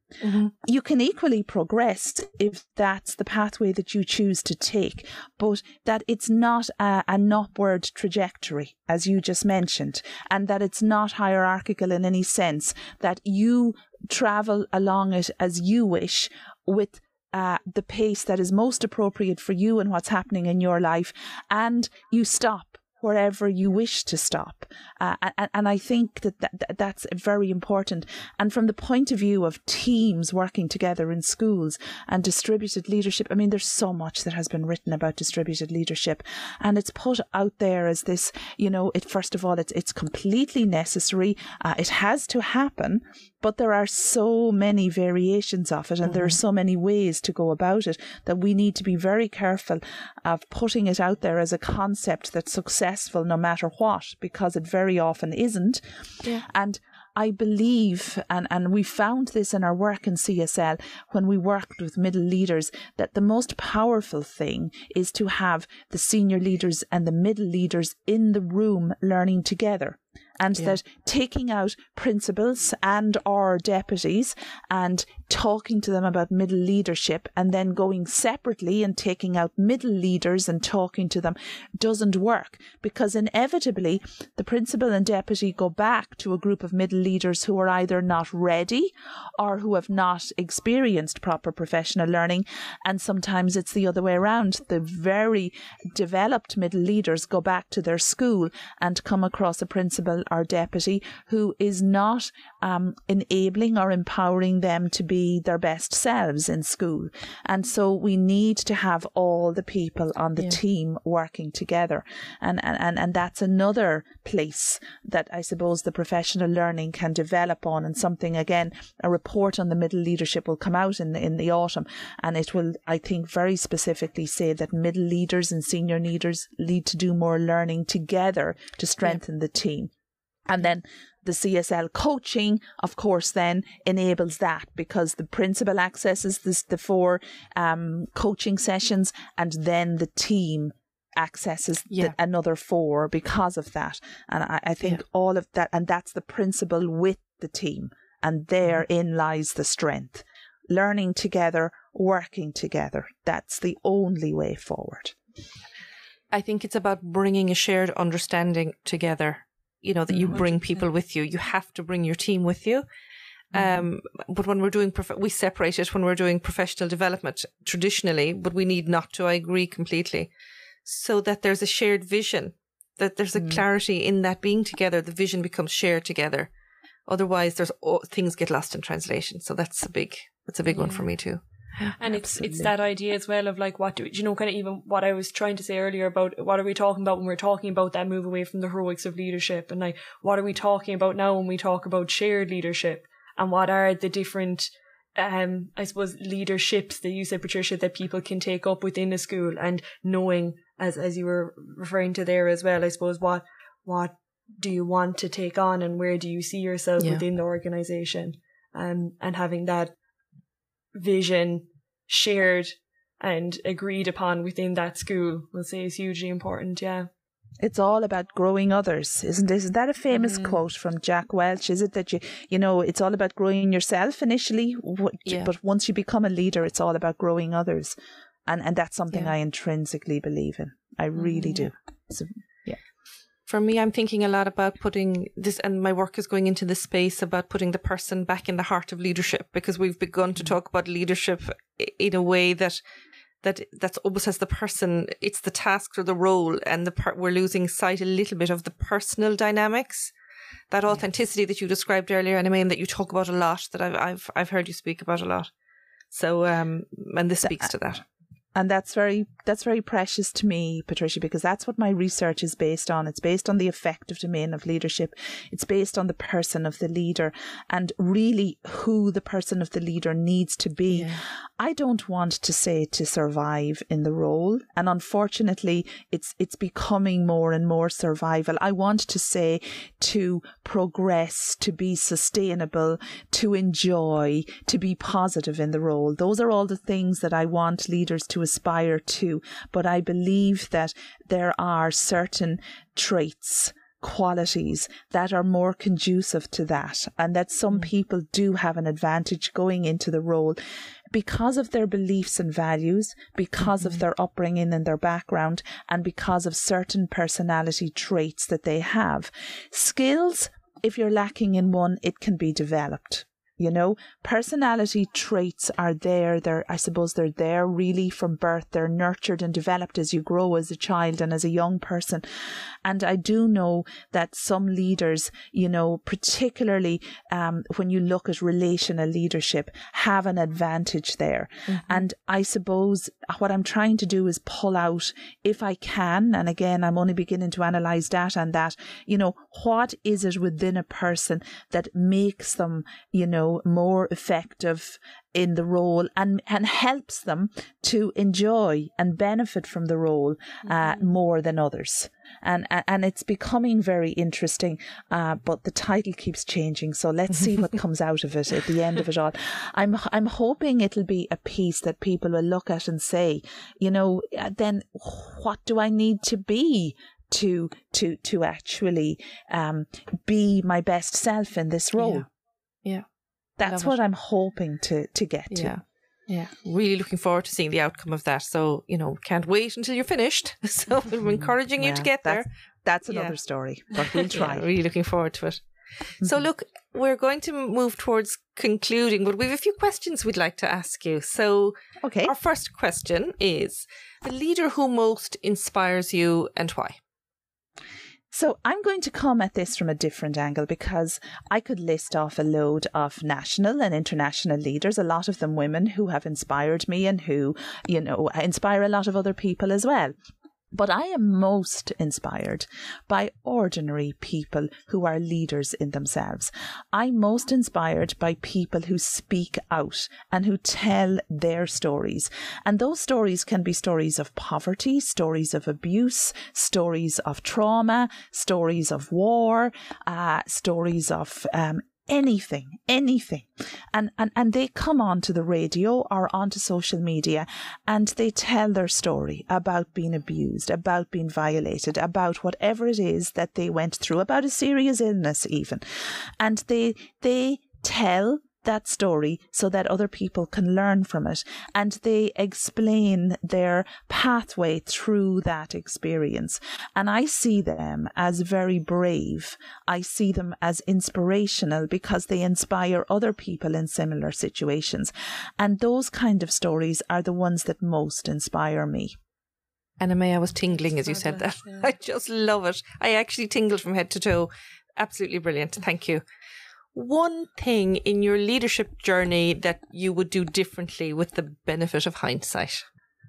Mm-hmm. You can equally progress if that's the pathway that you choose to take, but that it's not a, an upward trajectory, as you just mentioned, and that it's not hierarchical in any sense, that you travel along it as you wish with uh, the pace that is most appropriate for you and what's happening in your life, and you stop wherever you wish to stop. Uh, and, and I think that, that that's very important. And from the point of view of teams working together in schools and distributed leadership, I mean, there's so much that has been written about distributed leadership, and it's put out there as this, you know, it first of all, it's, it's completely necessary. Uh, it has to happen, but there are so many variations of it, and mm-hmm. there are so many ways to go about it that we need to be very careful of putting it out there as a concept that's successful no matter what, because it very often isn't. Yeah. And I believe, and, and we found this in our work in C S L when we worked with middle leaders, that the most powerful thing is to have the senior leaders and the middle leaders in the room learning together. And yeah. that taking out principals and or deputies and talking to them about middle leadership and then going separately and taking out middle leaders and talking to them doesn't work, because inevitably the principal and deputy go back to a group of middle leaders who are either not ready or who have not experienced proper professional learning. And sometimes it's the other way around. The very developed middle leaders go back to their school and come across a principal or deputy who is not um, enabling or empowering them to be their best selves in school. And so we need to have all the people on the yeah. team working together. And, and, and that's another place that I suppose the professional learning can develop on, and something, again, a report on the middle leadership will come out in the, in the autumn, and it will, I think, very specifically say that middle leaders and senior leaders need to do more learning together to strengthen yeah. the team. And then the C S L coaching, of course, then enables that, because the principal accesses this, the four um, coaching sessions, and then the team accesses yeah. the, another four because of that. And I, I think yeah. all of that, and that's the principal with the team, and therein lies the strength. Learning together, working together. That's the only way forward. I think it's about bringing a shared understanding together. You know, that you bring people with you. You have to bring your team with you. Mm-hmm. Um, but when we're doing, prof- we separate it when we're doing professional development traditionally, but we need not to, I agree completely. So that there's a shared vision, that there's a mm-hmm. clarity in that being together, the vision becomes shared together. Otherwise, there's oh, things get lost in translation. So that's a big, that's a big yeah. one for me too. And it's Absolutely. It's that idea as well of like, what do you know, kind of even what I was trying to say earlier about what are we talking about when we're talking about that move away from the heroics of leadership, and like what are we talking about now when we talk about shared leadership, and what are the different um I suppose leaderships that you said, Patricia, that people can take up within a school, and knowing, as as you were referring to there as well, I suppose what what do you want to take on, and where do you see yourself yeah. within the organisation, um, and having that vision shared and agreed upon within that school, we'll say, is hugely important. Yeah, it's all about growing others, isn't it? Isn't that a famous mm. quote from Jack Welch? Is it that you you know it's all about growing yourself initially, yeah. but once you become a leader, it's all about growing others, and and that's something yeah. I intrinsically believe in. I really mm. do. So, yeah. For me, I'm thinking a lot about putting this, and my work is going into this space about putting the person back in the heart of leadership, because we've begun to talk about leadership in a way that that that's almost as the person, it's the task or the role, and the part we're losing sight a little bit of the personal dynamics, that authenticity that you described earlier, and I mean that you talk about a lot, that I've I've I've heard you speak about a lot. So, um, and this speaks to that. And that's very that's very precious to me, Patricia, because that's what my research is based on. It's based on the effective domain of leadership. It's based on the person of the leader, and really who the person of the leader needs to be. Yeah. I don't want to say to survive in the role, and unfortunately it's it's becoming more and more survival. I want to say to progress, to be sustainable, to enjoy, to be positive in the role. Those are all the things that I want leaders to aspire to, but I believe that there are certain traits qualities that are more conducive to that, and that some people do have an advantage going into the role because of their beliefs and values, because mm-hmm. of their upbringing and their background, and because of certain personality traits that they have. Skills, if you're lacking in one, it can be developed. You know, personality traits are there. They're, I suppose they're there really from birth. They're nurtured and developed as you grow as a child and as a young person. And I do know that some leaders, you know, particularly um, when you look at relational leadership, have an advantage there. Mm-hmm. And I suppose what I'm trying to do is pull out, if I can, and again, I'm only beginning to analyse data on that, you know, what is it within a person that makes them, you know, more effective in the role and, and helps them to enjoy and benefit from the role uh, mm-hmm. more than others. And and it's becoming very interesting, uh, but the title keeps changing. So let's see what comes out of it at the end of it all. I'm I'm hoping it'll be a piece that people will look at and say, you know, then what do I need to be to to to actually um, be my best self in this role? Yeah. yeah. That's what I'm hoping to, to get to. Yeah. Yeah. Really looking forward to seeing the outcome of that. So, you know, can't wait until you're finished. So I'm encouraging you yeah, to get that's, there. That's another yeah. story, but we'll try. Yeah, really looking forward to it. Mm-hmm. So look, we're going to move towards concluding, but we have a few questions we'd like to ask you. So okay. Our first question is, the leader who most inspires you and why? So I'm going to come at this from a different angle, because I could list off a load of national and international leaders, a lot of them women, who have inspired me and who, you know, inspire a lot of other people as well. But I am most inspired by ordinary people who are leaders in themselves. I'm most inspired by people who speak out and who tell their stories. And those stories can be stories of poverty, stories of abuse, stories of trauma, stories of war, uh, stories of um, anything, anything. And, and, and they come onto the radio or onto social media and they tell their story about being abused, about being violated, about whatever it is that they went through, about a serious illness even. And they, they tell that story so that other people can learn from it, and they explain their pathway through that experience. And I see them as very brave. I see them as inspirational because they inspire other people in similar situations. And those kind of stories are the ones that most inspire me. Anna May, I was tingling as you said that. Yeah. I just love it. I actually tingled from head to toe. Absolutely brilliant. Thank you. One thing in your leadership journey that you would do differently with the benefit of hindsight?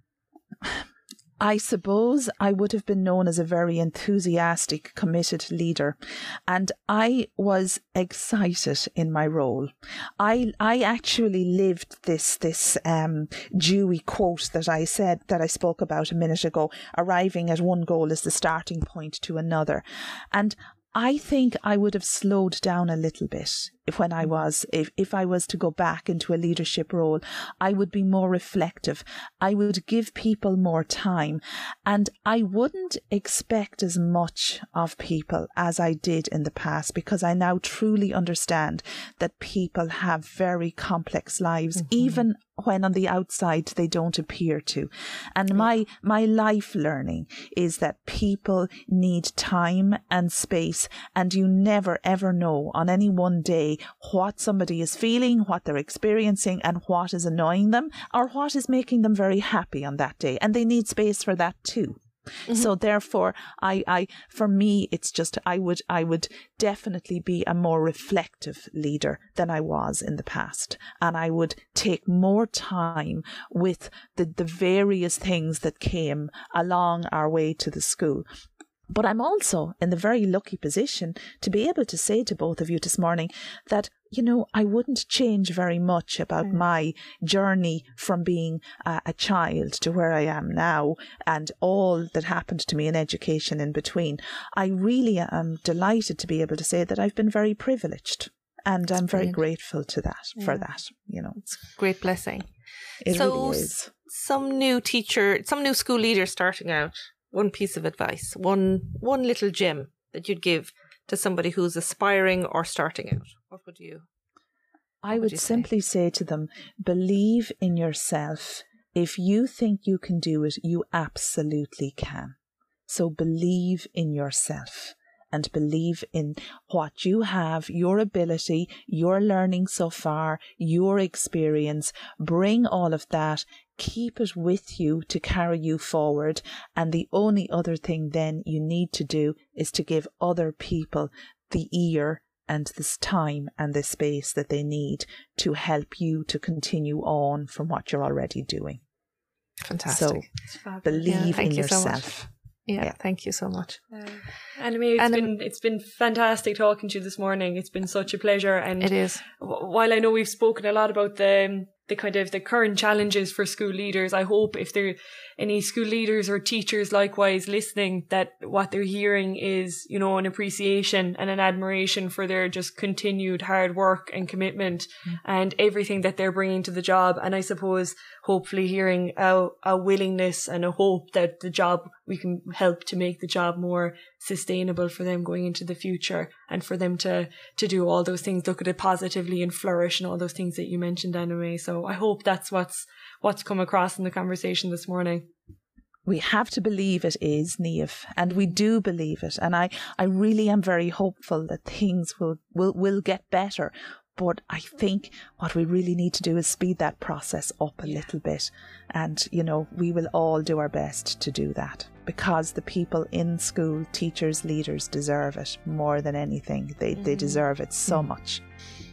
I suppose I would have been known as a very enthusiastic, committed leader, and I was excited in my role. I I actually lived this this um, Dewey quote that I said that I spoke about a minute ago. Arriving at one goal is the starting point to another, and I think I would have slowed down a little bit if when I was, if, if I was to go back into a leadership role. I would be more reflective. I would give people more time, and I wouldn't expect as much of people as I did in the past, because I now truly understand that people have very complex lives, mm-hmm. even when on the outside they don't appear to. And my my life learning is that people need time and space, and you never ever know on any one day what somebody is feeling, what they're experiencing, and what is annoying them or what is making them very happy on that day. And they need space for that too. Mm-hmm. So therefore, I, I, for me, it's just, I would, I would definitely be a more reflective leader than I was in the past. And I would take more time with the, the various things that came along our way to the school. But I'm also in the very lucky position to be able to say to both of you this morning that, you know, I wouldn't change very much about mm. my journey from being uh, a child to where I am now and all that happened to me in education in between. I really am delighted to be able to say that I've been very privileged, and That's I'm very brilliant. grateful to that, yeah. for that, you know. It's a great blessing. It so really is. Some new teacher, some new school leader starting out, one piece of advice, one one little gem that you'd give to somebody who's aspiring or starting out? What would you? I would would you say? simply say to them, believe in yourself. If you think you can do it, you absolutely can. So believe in yourself and believe in what you have, your ability, your learning so far, your experience. Bring all of that, keep it with you to carry you forward. And the only other thing then you need to do is to give other people the ear and this time and the space that they need to help you to continue on from what you're already doing. Fantastic. So believe yeah, in you yourself. So yeah, yeah, thank you so much. Uh, Anna-May, it's Anna- been it's been fantastic talking to you this morning. It's been such a pleasure. And it is. w- while I know we've spoken a lot about the the kind of the current challenges for school leaders, I hope if there are any school leaders or teachers likewise listening, that what they're hearing is, you know, an appreciation and an admiration for their just continued hard work and commitment mm. and everything that they're bringing to the job. And I suppose hopefully hearing a, a willingness and a hope that the job, we can help to make the job more sustainable for them going into the future, and for them to to do all those things, look at it positively and flourish, and all those things that you mentioned, Anna-May. So I hope that's what's what's come across in the conversation this morning. We have to believe it is, Niamh, and we do believe it. And I, I really am very hopeful that things will, will, will get better. But I think what we really need to do is speed that process up a yeah. little bit. And, you know, we will all do our best to do that, because the people in school, teachers, leaders, deserve it more than anything. They, mm-hmm. they deserve it so mm-hmm. much.